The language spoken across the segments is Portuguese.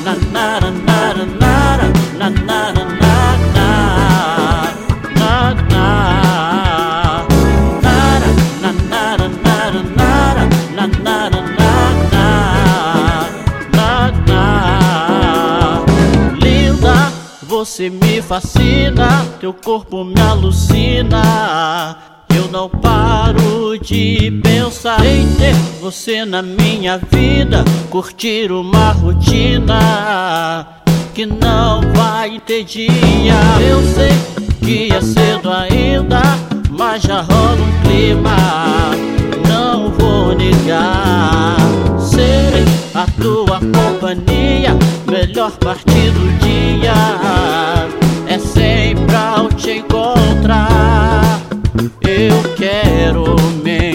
na na na na na na na na na Você me fascina, teu corpo me alucina. Eu não paro de pensar em ter você na minha vida, curtir uma rotina que não vai ter dia. Eu sei que é cedo ainda, mas já rola um clima. Não vou negar, serei a tua companhia, melhor parte do dia é sempre ao te encontrar. Eu quero me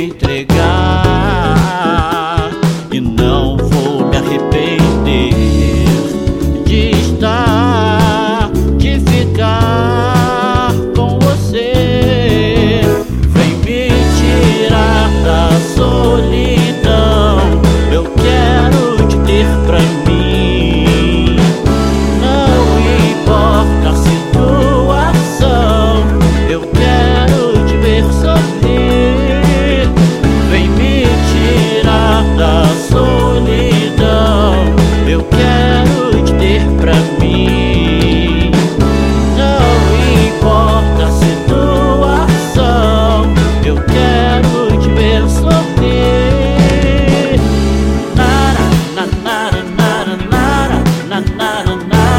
entregar e não vou me arrepender de estar, de ficar com você. Vem me tirar da solidão, eu quero te ter pra mim. Não importa a situação, eu quero te ver sorrir. Vem me tirar da solidão, eu quero te ter pra mim. Não importa a situação, eu quero te ver sorrir. Nara, nara, nara, nara, nara,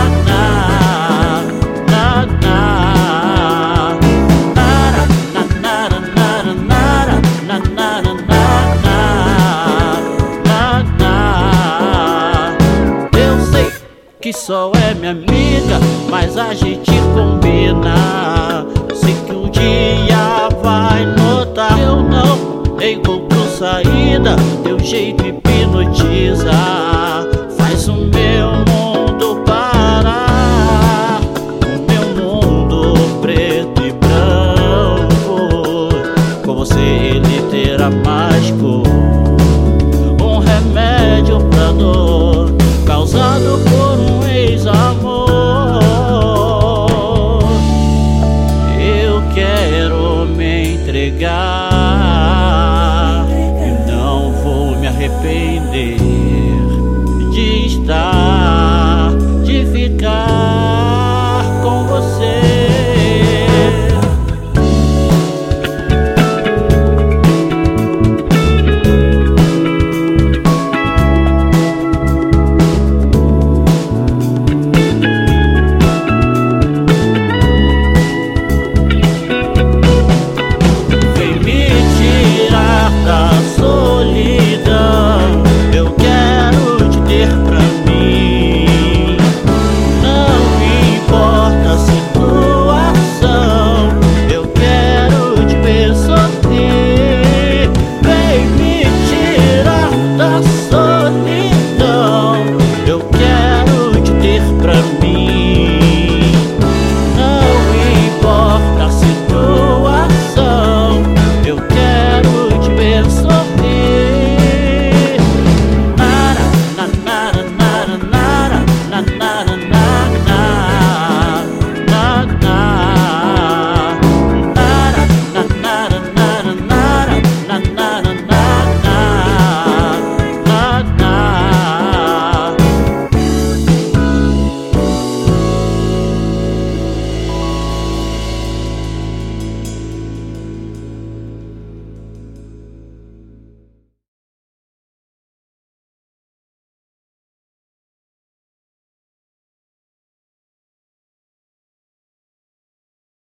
que só é minha amiga, mas a gente combina. Sei que um dia vai notar, eu não encontro saída, teu jeito hipnotiza.